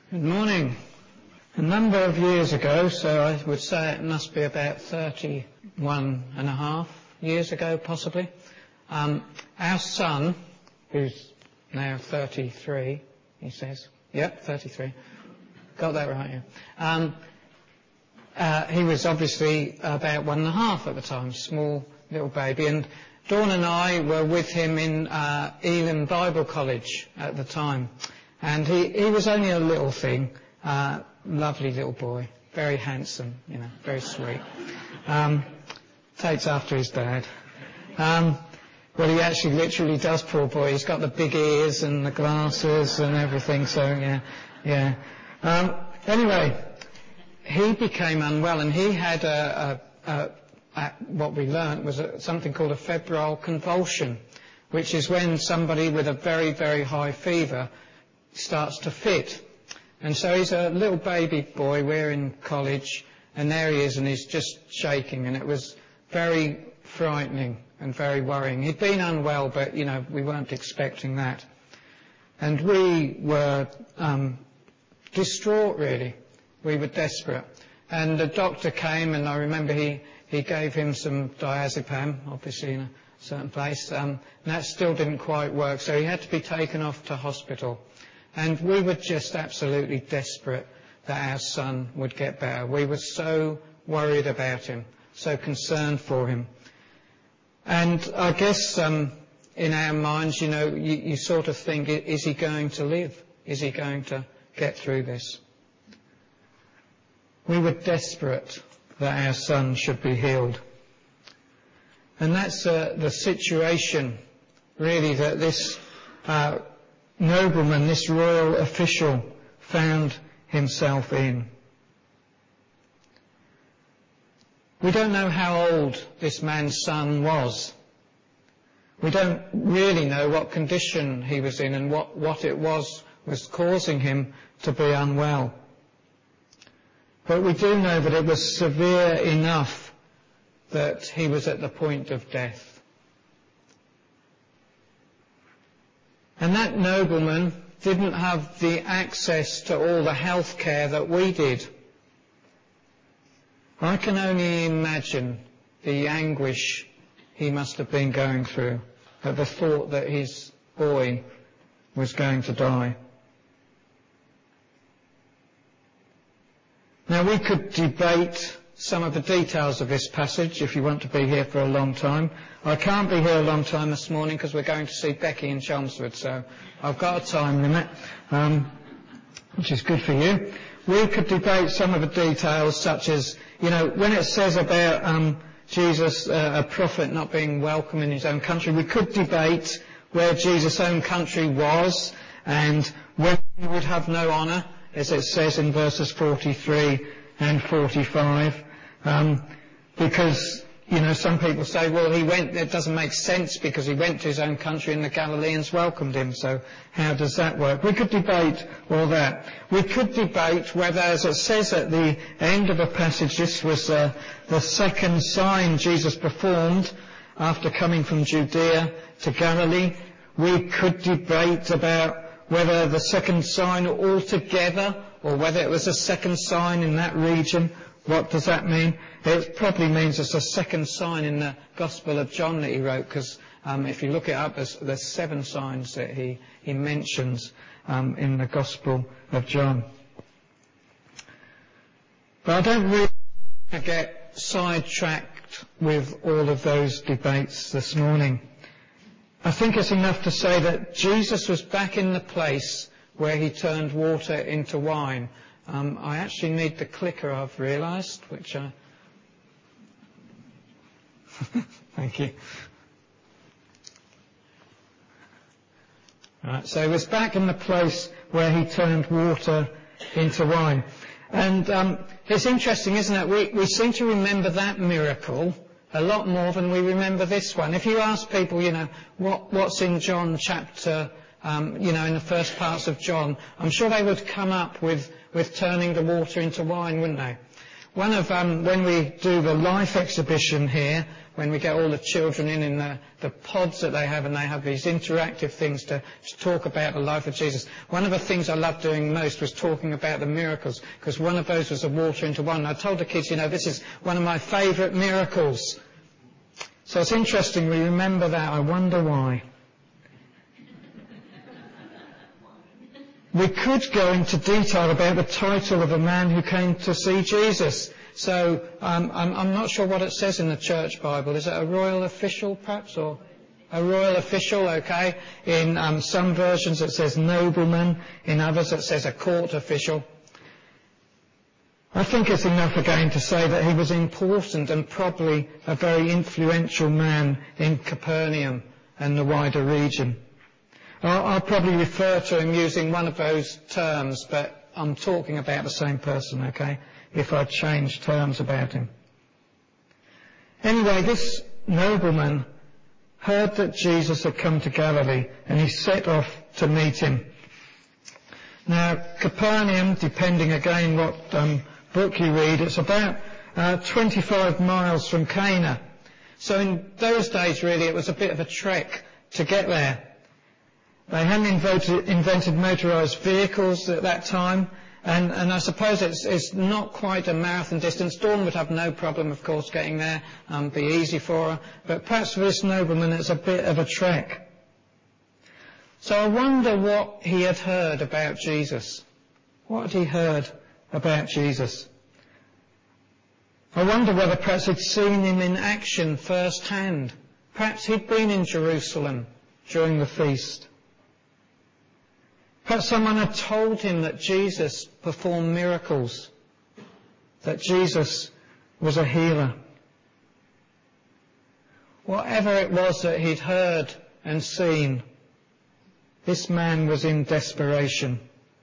Good morning. A number of years ago, so I would say it must be about 31 and a half years ago possibly, our son, who's now 33, he says. Yep, 33. Got that right, yeah. He was obviously about 1.5 at the time, small little baby, and Dawn and I were with him in Elim Bible College at the time. And he was only a little thing, lovely little boy, very handsome, very sweet. Takes after his dad. Well, he actually literally does, poor boy. He's got the big ears and the glasses and everything, so yeah. Anyway, he became unwell, and he had what we learnt was something called a febrile convulsion, which is when somebody with a very, very high fever starts to fit. And so he's a little baby boy, we're in college, and there he is, and he's just shaking, and it was very frightening and very worrying. He'd been unwell, but, we weren't expecting that. And we were distraught, really. We were desperate. And the doctor came, and I remember he gave him some diazepam, obviously in a certain place, and that still didn't quite work, so he had to be taken off to hospital. And we were just absolutely desperate that our son would get better. We were so worried about him, so concerned for him. And I guess in our minds, you sort of think, is he going to live? Is he going to get through this? We were desperate that our son should be healed. And that's the situation, really, that this nobleman, this royal official, found himself in. We don't know how old this man's son was. We don't really know what condition he was in and what it was causing him to be unwell. But we do know that it was severe enough that he was at the point of death. And that nobleman didn't have the access to all the health care that we did. I can only imagine the anguish he must have been going through at the thought that his boy was going to die. Now, we could debate some of the details of this passage if you want to be here for a long time. I can't be here a long time this morning because we're going to see Becky in Chelmsford, so I've got a time limit, which is good for you. We could debate some of the details, such as, when it says about Jesus, a prophet not being welcome in his own country, we could debate where Jesus' own country was and when he would have no honour, as it says in verses 43 and 45, because, some people say, well, it doesn't make sense because he went to his own country and the Galileans welcomed him, so how does that work? We could debate all that. We could debate whether, as it says at the end of a passage, this was the second sign Jesus performed after coming from Judea to Galilee. We could debate about whether the second sign altogether or whether it was a second sign in that region. What does that mean? It probably means it's a second sign in the Gospel of John that he wrote, because if you look it up, there's 7 signs that he mentions in the Gospel of John. But I don't really want to get sidetracked with all of those debates this morning. I think it's enough to say that Jesus was back in the place where he turned water into wine. I actually need the clicker, I've realised, which I... Thank you. Right, so he was back in the place where he turned water into wine. And it's interesting, isn't it? We seem to remember that miracle a lot more than we remember this one. If you ask people, what's in John chapter, in the first parts of John, I'm sure they would come up with turning the water into wine, wouldn't they? One of, when we do the Life exhibition here, when we get all the children in the pods that they have, and they have these interactive things to talk about the life of Jesus. One of the things I loved doing most was talking about the miracles, because one of those was the water into wine. I told the kids, this is one of my favourite miracles. So it's interesting we remember that. I wonder why. We could go into detail about the title of a man who came to see Jesus. So I'm not sure what it says in the church Bible. Is it a royal official, perhaps, or a royal official? Okay. In some versions it says nobleman. In others it says a court official. I think it's enough again to say that he was important and probably a very influential man in Capernaum and the wider region. I'll probably refer to him using one of those terms, but I'm talking about the same person, okay, if I change terms about him. Anyway, this nobleman heard that Jesus had come to Galilee, and he set off to meet him. Now, Capernaum, depending again what book you read, it's about 25 miles from Cana. So in those days, really, it was a bit of a trek to get there. They hadn't invented motorised vehicles at that time, and I suppose it's not quite a marathon distance. Dawn would have no problem, of course, getting there, be easy for her, but perhaps for this nobleman it's a bit of a trek. So I wonder what he had heard about Jesus. What had he heard about Jesus? I wonder whether perhaps he'd seen him in action firsthand. Perhaps he'd been in Jerusalem during the feast. Perhaps someone had told him that Jesus performed miracles, that Jesus was a healer. Whatever it was that he'd heard and seen, this man was in desperation.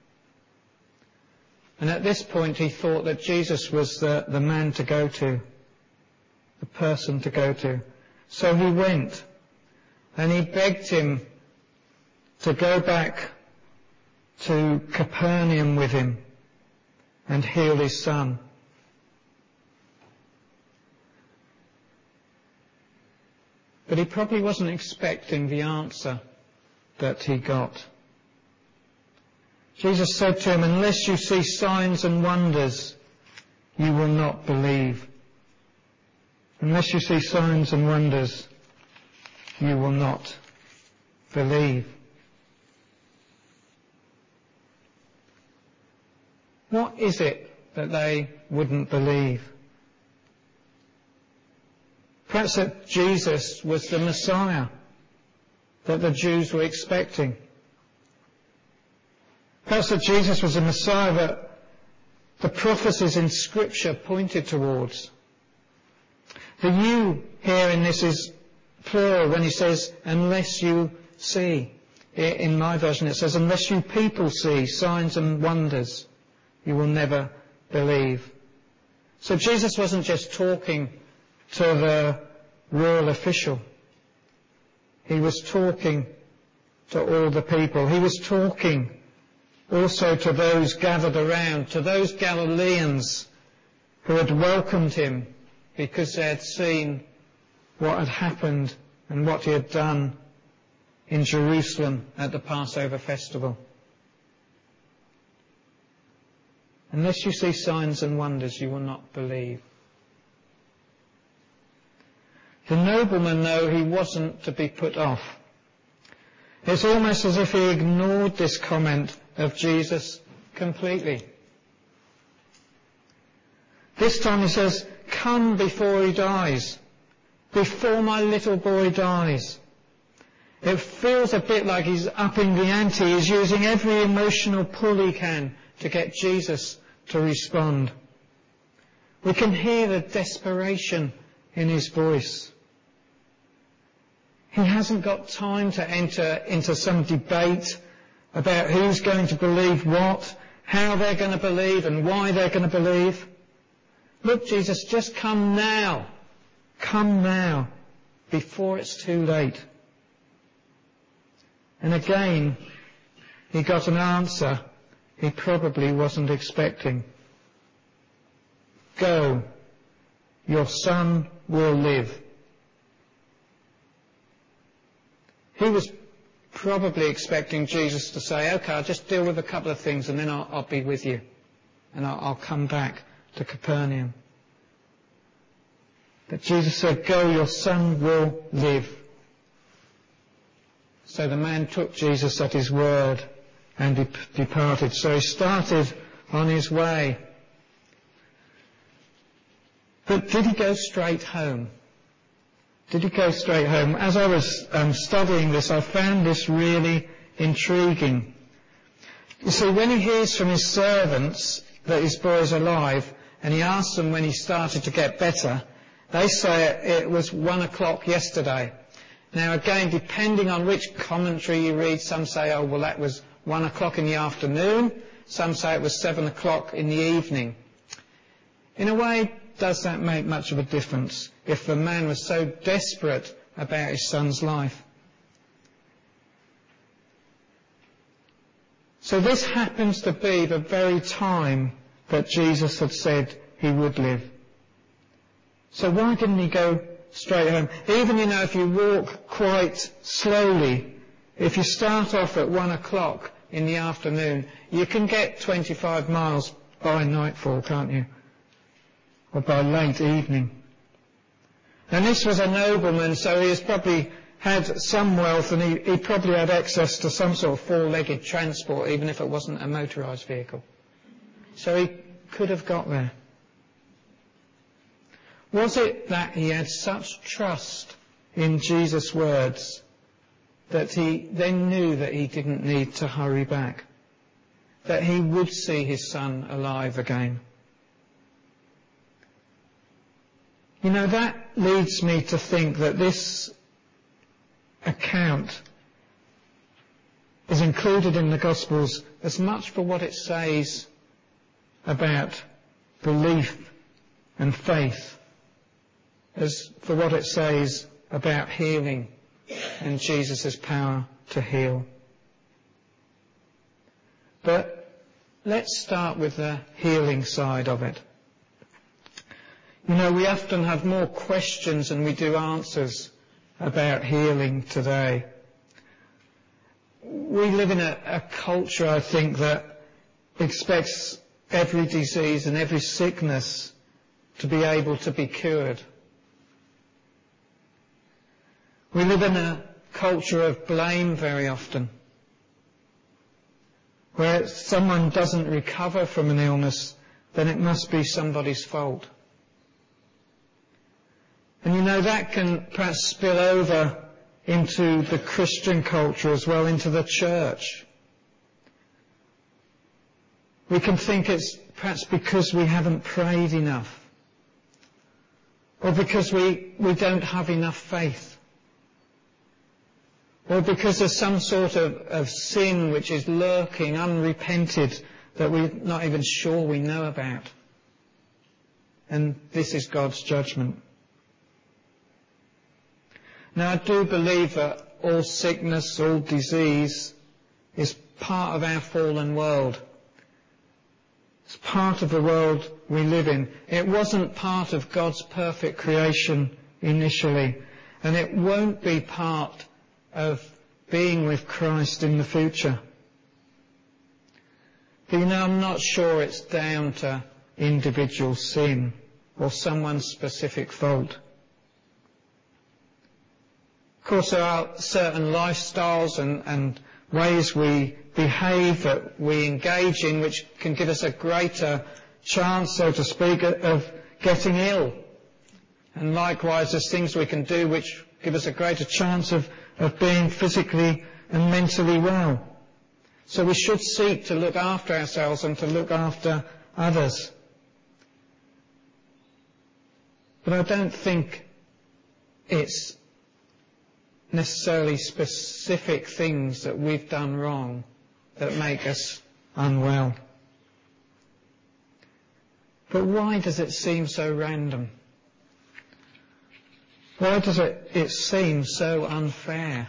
And at this point he thought that Jesus was the man to go to, the person to go to. So he went and he begged him to go back to Capernaum with him and heal his son. But he probably wasn't expecting the answer that he got. Jesus said to him, unless you see signs and wonders, you will not believe. Unless you see signs and wonders, you will not believe. What is it that they wouldn't believe? Perhaps that Jesus was the Messiah that the Jews were expecting. Perhaps that Jesus was the Messiah that the prophecies in Scripture pointed towards. The you here in this is plural when he says, unless you see. In my version it says, unless you people see signs and wonders, you will never believe. So Jesus wasn't just talking to the royal official. He was talking to all the people. He was talking also to those gathered around, to those Galileans who had welcomed him because they had seen what had happened and what he had done in Jerusalem at the Passover festival. Unless you see signs and wonders, you will not believe. The nobleman, though, he wasn't to be put off. It's almost as if he ignored this comment of Jesus completely. This time he says, come before he dies, before my little boy dies. It feels a bit like he's upping the ante. He's using every emotional pull he can to get Jesus to respond. We can hear the desperation in his voice. He hasn't got time to enter into some debate about who's going to believe what, how they're going to believe and why they're going to believe. Look, Jesus, just come now. Come now, before it's too late. And again, he got an answer he probably wasn't expecting. Go, your son will live. He was probably expecting Jesus to say, OK, I'll just deal with a couple of things and then I'll be with you. And I'll come back to Capernaum. But Jesus said, go, your son will live. So the man took Jesus at his word and departed. So he started on his way. But did he go straight home? Did he go straight home? As I was studying this, I found this really intriguing. You see, when he hears from his servants that his boy is alive, and he asks them when he started to get better, they say it was 1 o'clock yesterday. Now again, depending on which commentary you read, some say, oh, well, that was 1 o'clock in the afternoon. Some say it was 7 o'clock in the evening. In a way, does that make much of a difference if the man was so desperate about his son's life? So this happens to be the very time that Jesus had said he would live. So why didn't he go straight home? Even, if you walk quite slowly, if you start off at 1 o'clock in the afternoon, you can get 25 miles by nightfall, can't you? Or by late evening. And this was a nobleman, so he has probably had some wealth, and he probably had access to some sort of four-legged transport, even if it wasn't a motorised vehicle. So he could have got there. Was it that he had such trust in Jesus' words that he then knew that he didn't need to hurry back, that he would see his son alive again? That leads me to think that this account is included in the Gospels as much for what it says about belief and faith as for what it says about healing and Jesus' power to heal. But let's start with the healing side of it. We often have more questions than we do answers about healing today. We live in a culture, I think, that expects every disease and every sickness to be able to be cured. We live in a culture of blame very often, where if someone doesn't recover from an illness, then it must be somebody's fault. And that can perhaps spill over into the Christian culture as well, into the church. We can think it's perhaps because we haven't prayed enough, or because we don't have enough faith, or because there's some sort of sin which is lurking, unrepented, that we're not even sure we know about. And this is God's judgment. Now, I do believe that all sickness, all disease is part of our fallen world. It's part of the world we live in. It wasn't part of God's perfect creation initially, and it won't be part of being with Christ in the future. But I'm not sure it's down to individual sin or someone's specific fault. Of course, there are certain lifestyles and ways we behave, that we engage in, which can give us a greater chance, so to speak, of getting ill. And likewise, there's things we can do which give us a greater chance of being physically and mentally well. So we should seek to look after ourselves and to look after others. But I don't think it's necessarily specific things that we've done wrong that make us unwell. But why does it seem so random? Why does it seem so unfair?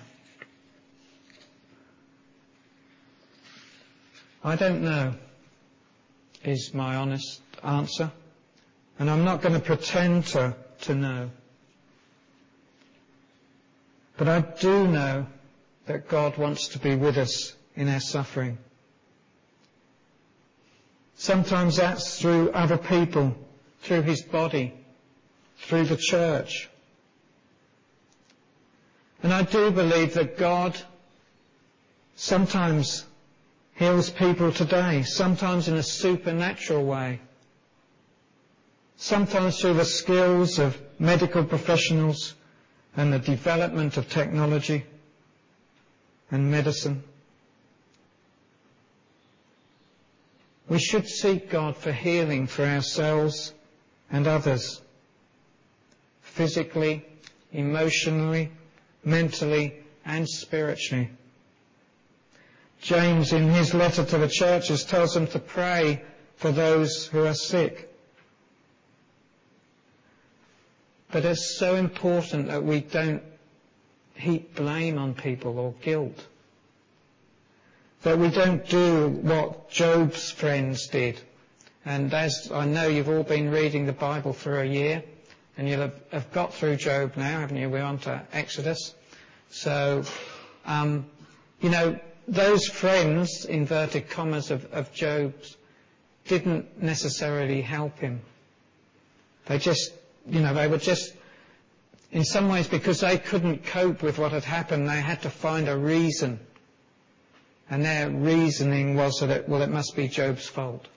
I don't know, is my honest answer. And I'm not going to pretend to know. But I do know that God wants to be with us in our suffering. Sometimes that's through other people, through his body, through the church. And I do believe that God sometimes heals people today, sometimes in a supernatural way, sometimes through the skills of medical professionals and the development of technology and medicine. We should seek God for healing for ourselves and others, physically, emotionally, mentally and spiritually. James, in his letter to the churches, tells them to pray for those who are sick. But it's so important that we don't heap blame on people or guilt. That we don't do what Job's friends did. And as I know you've all been reading the Bible for a year, and you'll have got through Job now, haven't you? We're on to Exodus. So, those friends, inverted commas, of Job's didn't necessarily help him. They just, they were just, in some ways, because they couldn't cope with what had happened, they had to find a reason. And their reasoning was that it must be Job's fault.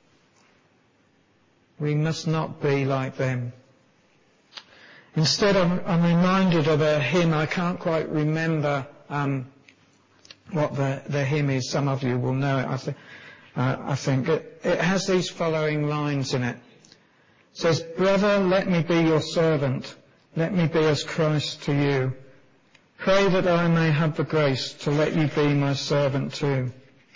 We must not be like them. Instead, I'm reminded of a hymn. I can't quite remember what the hymn is. Some of you will know it, I think. It has these following lines in it. It says, "Brother, let me be your servant. Let me be as Christ to you. Pray that I may have the grace to let you be my servant too.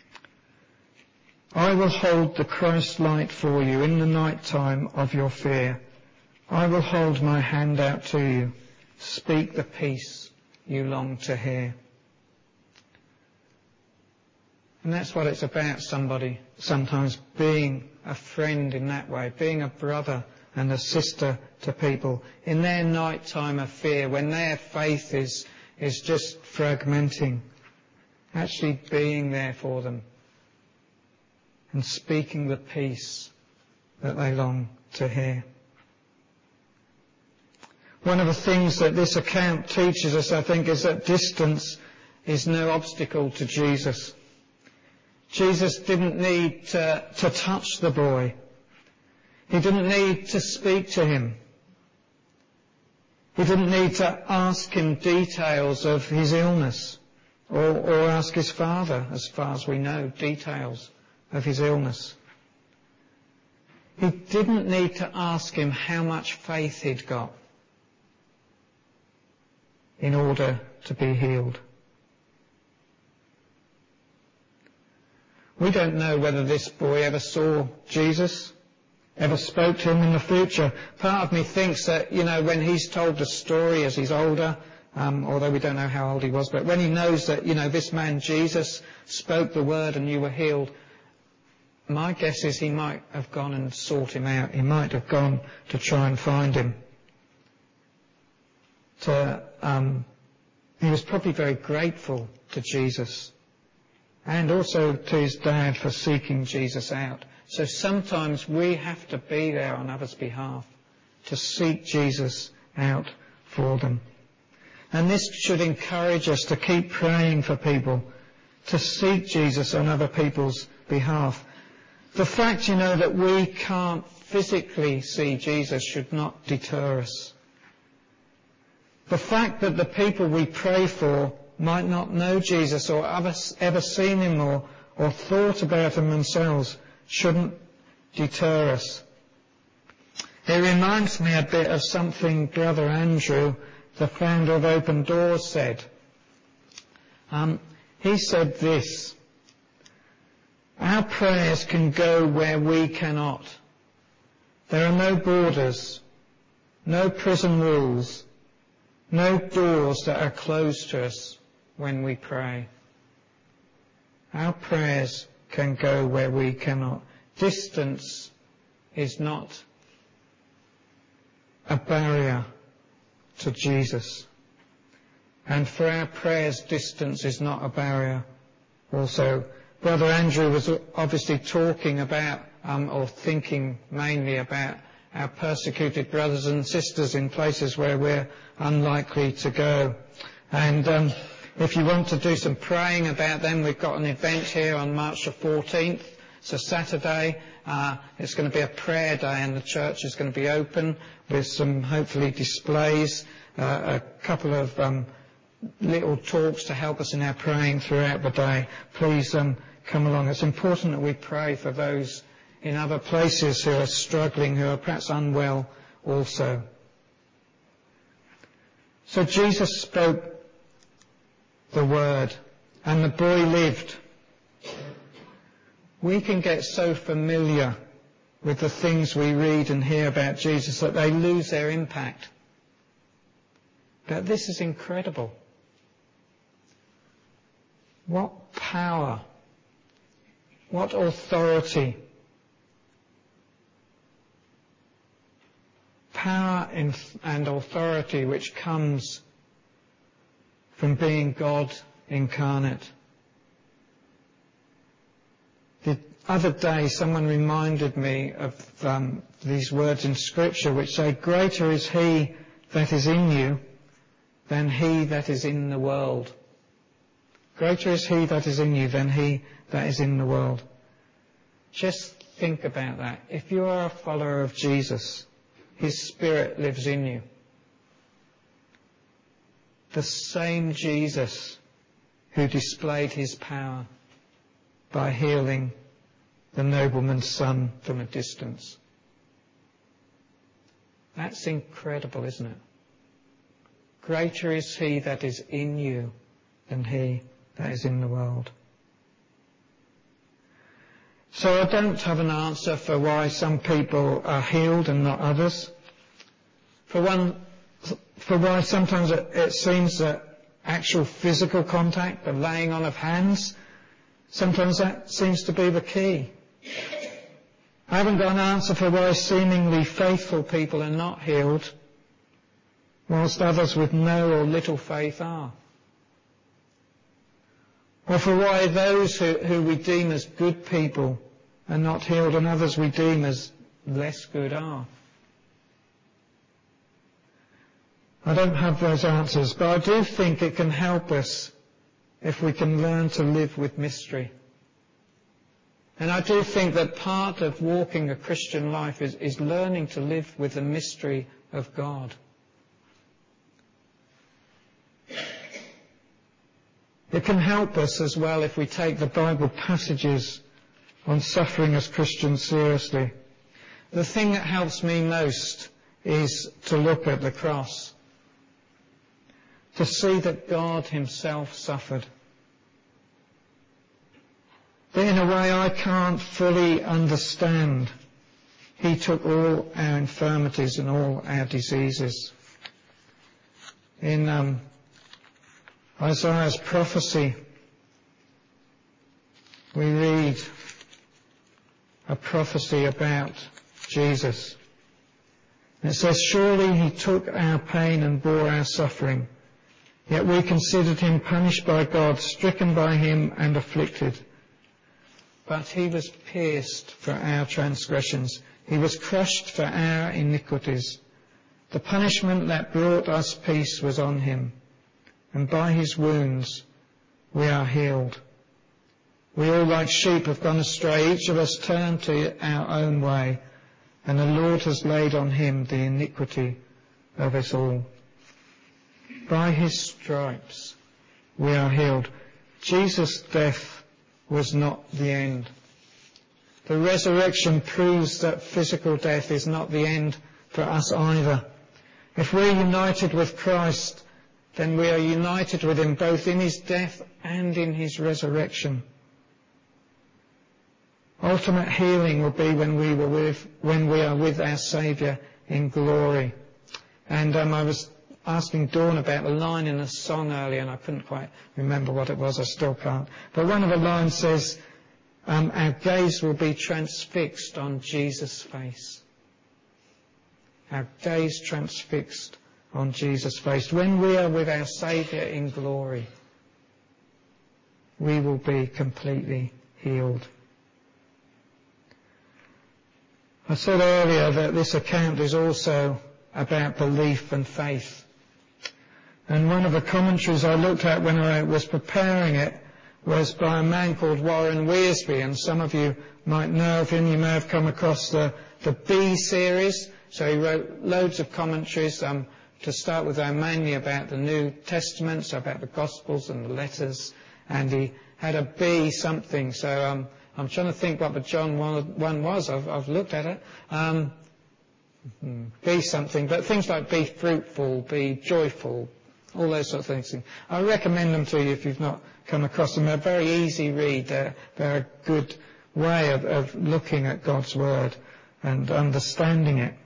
I will hold the Christ light for you in the night time of your fear. I will hold my hand out to you. Speak the peace you long to hear." And that's what it's about, sometimes being a friend in that way, being a brother and a sister to people in their night time of fear, when their faith is just fragmenting, actually being there for them and speaking the peace that they long to hear. One of the things that this account teaches us, I think, is that distance is no obstacle to Jesus. Jesus didn't need to touch the boy. He didn't need to speak to him. He didn't need to ask him details of his illness or ask his father, as far as we know, details of his illness. He didn't need to ask him how much faith he'd got in order to be healed. We don't know whether this boy ever saw Jesus, ever spoke to him in the future. Part of me thinks that, when he's told the story as he's older, although we don't know how old he was, but when he knows that, this man Jesus spoke the word and you were healed, my guess is he might have gone and sought him out. He might have gone to try and find him. He was probably very grateful to Jesus and also to his dad for seeking Jesus out. So sometimes we have to be there on others' behalf to seek Jesus out for them. And this should encourage us to keep praying for people, to seek Jesus on other people's behalf. The fact, that we can't physically see Jesus should not deter us. The fact that the people we pray for might not know Jesus or ever seen him or thought about him themselves shouldn't deter us. It reminds me a bit of something Brother Andrew, the founder of Open Doors, said. He said this: "Our prayers can go where we cannot. There are no borders, no prison rules, no doors that are closed to us when we pray. Our prayers can go where we cannot." Distance is not a barrier to Jesus. And for our prayers, distance is not a barrier. Also, Brother Andrew was obviously talking about, or thinking mainly about, our persecuted brothers and sisters in places where we're unlikely to go. And if you want to do some praying about them, we've got an event here on March the 14th. It's a Saturday. It's going to be a prayer day, and the church is going to be open with some, hopefully, displays, a couple of little talks to help us in our praying throughout the day. Please come along. It's important that we pray for those in other places who are struggling, who are perhaps unwell also. So Jesus spoke the word, and the boy lived. We can get so familiar with the things we read and hear about Jesus that they lose their impact. But this is incredible. What power, what authority, power and authority which comes from being God incarnate. The other day someone reminded me of these words in Scripture which say, "Greater is he that is in you than he that is in the world." Greater is he that is in you than he that is in the world. Just think about that. If you are a follower of Jesus, his Spirit lives in you. The same Jesus who displayed his power by healing the nobleman's son from a distance. That's incredible, isn't it? Greater is he that is in you than he that is in the world. So I don't have an answer for why some people are healed and not others. For why sometimes it seems that actual physical contact, the laying on of hands, sometimes that seems to be the key. I haven't got an answer for why seemingly faithful people are not healed, whilst others with no or little faith are. Or for why those who we deem as good people are not healed and others we deem as less good are. I don't have those answers, but I do think it can help us if we can learn to live with mystery. And I do think that part of walking a Christian life is learning to live with the mystery of God. It can help us as well if we take the Bible passages on suffering as Christians seriously. The thing that helps me most is to look at the cross, to see that God himself suffered. But in a way I can't fully understand. He took all our infirmities and all our diseases. In Isaiah's prophecy, we read a prophecy about Jesus. It says, "Surely he took our pain and bore our suffering, yet we considered him punished by God, stricken by him and afflicted. But he was pierced for our transgressions. He was crushed for our iniquities. The punishment that brought us peace was on him, and by his wounds we are healed. We all like sheep have gone astray. Each of us turned to our own way, and the Lord has laid on him the iniquity of us all. By his stripes we are healed." Jesus' death was not the end. The resurrection proves that physical death is not the end for us either. If we're united with Christ, then we are united with him both in his death and in his resurrection. Ultimate healing will be when we are with our Saviour in glory. And I was asking Dawn about a line in a song earlier, and I couldn't quite remember what it was. I still can't. But one of the lines says, our gaze will be transfixed on Jesus' face. Our gaze transfixed on Jesus' face, when we are with our Saviour in glory, we will be completely healed. I said earlier that this account is also about belief and faith. And one of the commentaries I looked at when I was preparing it was by a man called Warren Wiersbe, and some of you might know of him. You may have come across the B series. So he wrote loads of commentaries, to start with mainly about the New Testament, so about the Gospels and the letters, and he had a B something. So I'm trying to think what the John one was. I've looked at it. Be something, but things like be fruitful, be joyful, all those sort of things. I recommend them to you if you've not come across them. They're a very easy read. They're a good way of looking at God's Word and understanding it.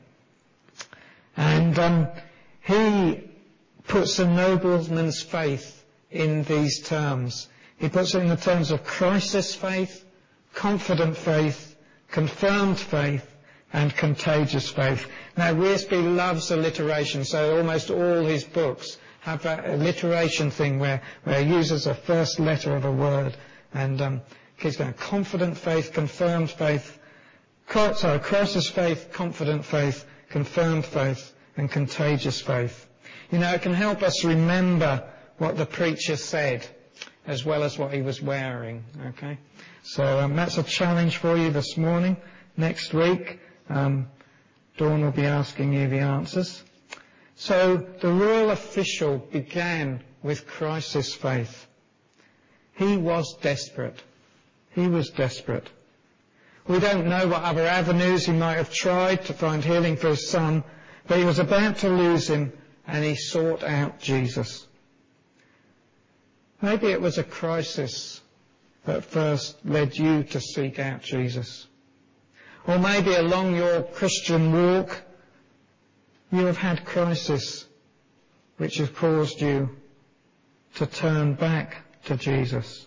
And he puts a nobleman's faith in these terms. He puts it in the terms of crisis faith, confident faith, confirmed faith, and contagious faith. Now, Wiersbe loves alliteration, so almost all his books have that alliteration thing where he uses the first letter of a word. And he's going confident faith, confirmed faith, crisis faith, confident faith, confirmed faith, and contagious faith. You know, it can help us remember what the preacher said as well as what he was wearing, okay? So that's a challenge for you this morning. Next week, Dawn will be asking you the answers. So the royal official began with crisis faith. He was desperate. He was desperate. We don't know what other avenues he might have tried to find healing for his son, but he was about to lose him, and he sought out Jesus. Maybe it was a crisis that first led you to seek out Jesus. Or maybe along your Christian walk, you have had crisis which has caused you to turn back to Jesus.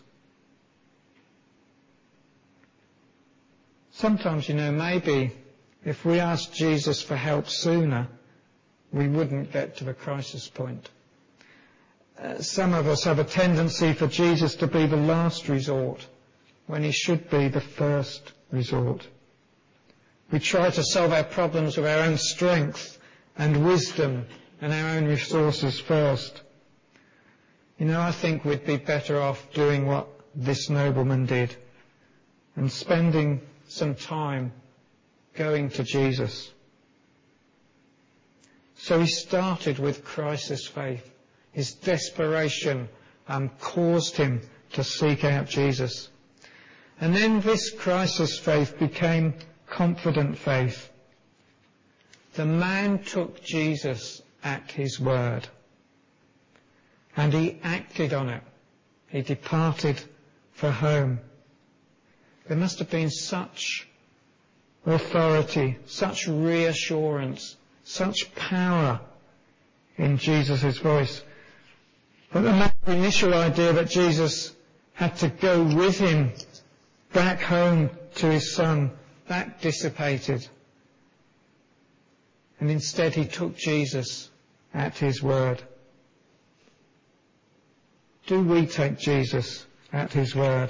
Sometimes, you know, maybe if we asked Jesus for help sooner, we wouldn't get to the crisis point. Some of us have a tendency for Jesus to be the last resort when he should be the first resort. We try to solve our problems with our own strength and wisdom and our own resources first. You know, I think we'd be better off doing what this nobleman did and spending some time going to Jesus. So he started with crisis faith. His desperation caused him to seek out Jesus. And then this crisis faith became confident faith. The man took Jesus at his word, and he acted on it. He departed for home. There must have been such authority, such reassurance, such power in Jesus' voice. But the initial idea that Jesus had to go with him back home to his son, that dissipated. And instead he took Jesus at his word. Do we take Jesus at his word?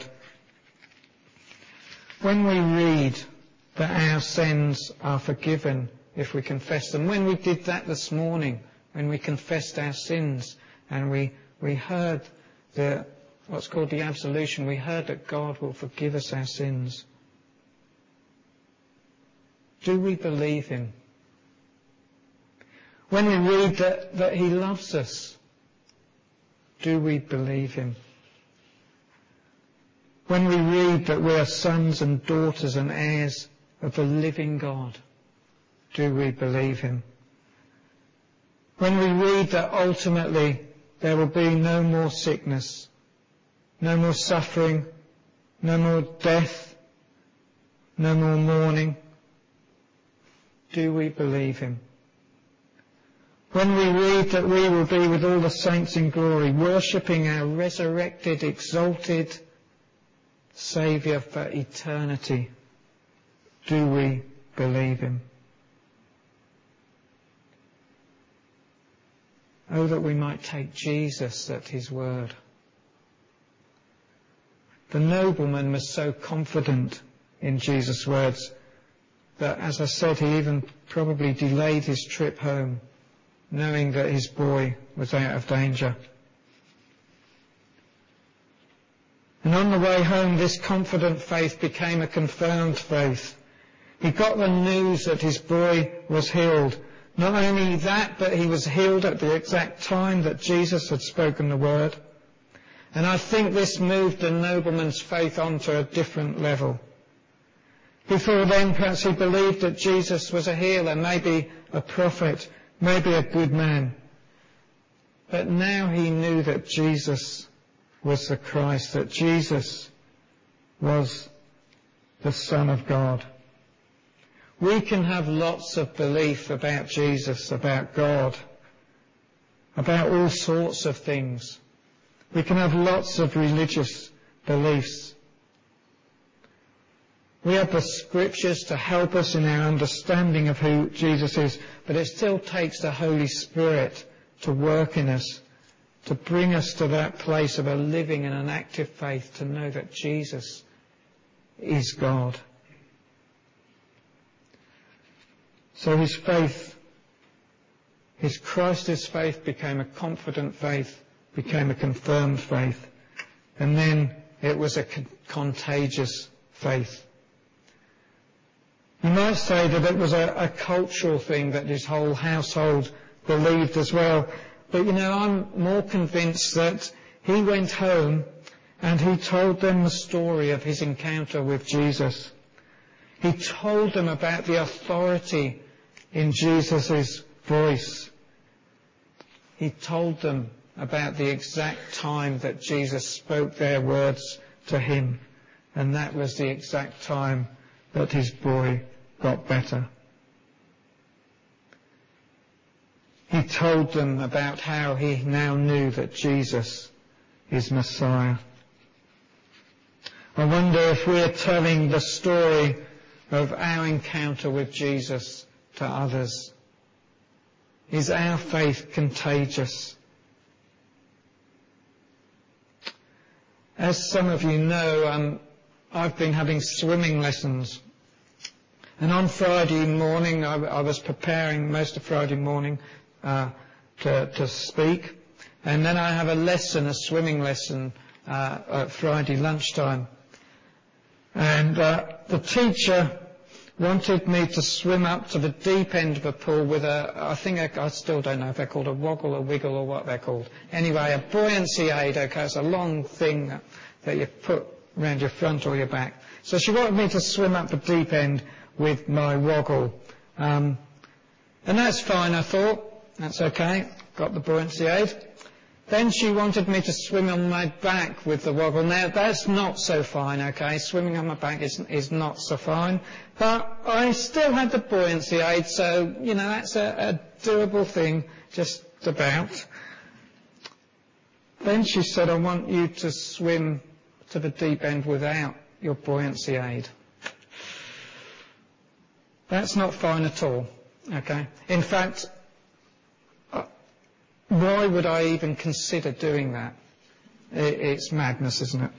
When we read that our sins are forgiven if we confess them, when we did that this morning, when we confessed our sins and we heard what's called the absolution, we heard that God will forgive us our sins. Do we believe him? When we read that he loves us, do we believe him? When we read that we are sons and daughters and heirs of the living God, do we believe him? When we read that ultimately there will be no more sickness, no more suffering, no more death, no more mourning, do we believe him? When we read that we will be with all the saints in glory, worshipping our resurrected, exalted Saviour for eternity, do we believe him? Oh, that we might take Jesus at his word. The nobleman was so confident in Jesus' words that, as I said, he even probably delayed his trip home, knowing that his boy was out of danger. And on the way home, this confident faith became a confirmed faith. He got the news that his boy was healed. Not only that, but he was healed at the exact time that Jesus had spoken the word. And I think this moved the nobleman's faith onto a different level. Before then, perhaps he believed that Jesus was a healer, maybe a prophet, maybe a good man. But now he knew that Jesus was the Christ, that Jesus was the Son of God. We can have lots of belief about Jesus, about God, about all sorts of things. We can have lots of religious beliefs. We have the scriptures to help us in our understanding of who Jesus is, but it still takes the Holy Spirit to work in us, to bring us to that place of a living and an active faith, to know that Jesus is God. So his faith, his Christ's faith became a confident faith, became a confirmed faith, and then it was a contagious faith. You might say that it was a cultural thing that his whole household believed as well. But I'm more convinced that he went home and he told them the story of his encounter with Jesus. He told them about the authority in Jesus' voice. He told them about the exact time that Jesus spoke their words to him. And that was the exact time that his boy got better. He told them about how he now knew that Jesus is Messiah. I wonder if we're telling the story of our encounter with Jesus to others. Is our faith contagious? As some of you know, I've been having swimming lessons. And on Friday morning, I was preparing most of Friday morning to speak. And then I have a swimming lesson, at Friday lunchtime. And the teacher wanted me to swim up to the deep end of a pool with I still don't know if they're called a woggle, a wiggle, or what they're called. Anyway, a buoyancy aid, okay, it's a long thing that you put around your front or your back. So she wanted me to swim up the deep end with my woggle. And that's fine, I thought. That's okay. Got the buoyancy aid. Then she wanted me to swim on my back with the woggle. Now, that's not so fine, okay? Swimming on my back is not so fine. But I still had the buoyancy aid, so, that's a doable thing, just about. Then she said, I want you to swim to the deep end without your buoyancy aid. That's not fine at all, okay? In fact, why would I even consider doing that? It's madness, isn't it?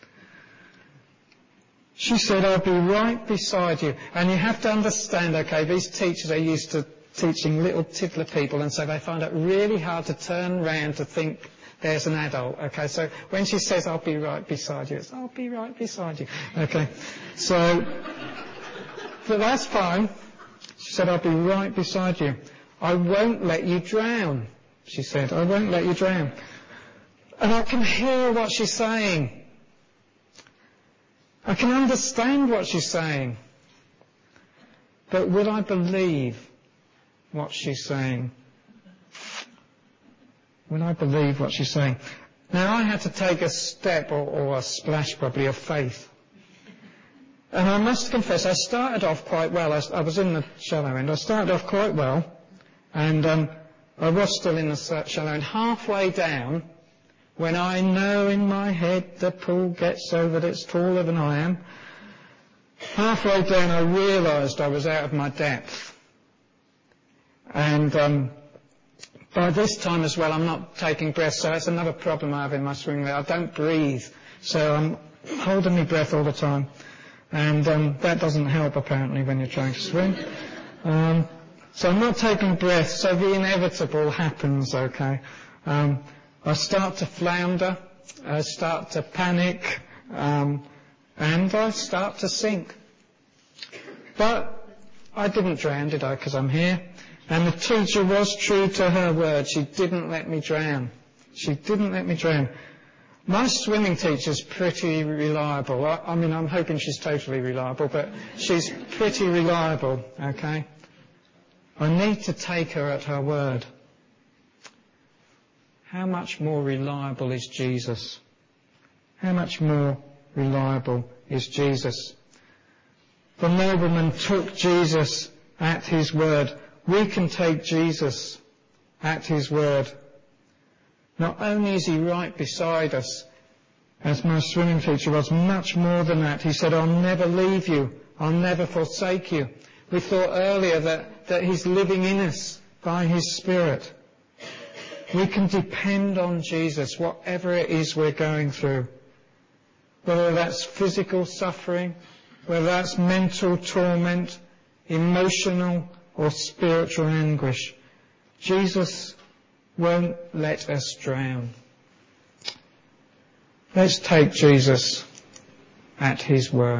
She said, I'll be right beside you. And you have to understand, okay, these teachers are used to teaching little tiddler people, and so they find it really hard to turn round to think there's an adult, okay? So when she says, I'll be right beside you, it's, I'll be right beside you, okay? So, but that's fine. She said, I'll be right beside you. I won't let you drown. She said, I won't let you drown. And I can hear what she's saying. I can understand what she's saying. But will I believe what she's saying? Will I believe what she's saying? Now, I had to take a step, or a splash probably, of faith. And I must confess, I started off quite well. I was in the shallow end. I started off quite well. And I was still in the shallow end. Halfway down, when I know in my head the pool gets so that it's taller than I am, halfway down I realised I was out of my depth. And By this time as well, I'm not taking breath, so that's another problem I have in my swimming. I don't breathe, so I'm holding my breath all the time. And that doesn't help, apparently, when you're trying to swim. So I'm not taking breath, so the inevitable happens, okay? I start to flounder, I start to panic, and I start to sink. But I didn't drown, did I? Because I'm here. And the teacher was true to her word. She didn't let me drown. She didn't let me drown. My swimming teacher's pretty reliable. I mean, I'm hoping she's totally reliable, but she's pretty reliable, okay? I need to take her at her word. How much more reliable is Jesus? How much more reliable is Jesus? The nobleman took Jesus at his word. We can take Jesus at his word. Not only is he right beside us, as my swimming teacher was, much more than that. He said, I'll never leave you. I'll never forsake you. We thought earlier that he's living in us by his Spirit. We can depend on Jesus, whatever it is we're going through. Whether that's physical suffering, whether that's mental torment, emotional or spiritual anguish. Jesus won't let us drown. Let's take Jesus at his word.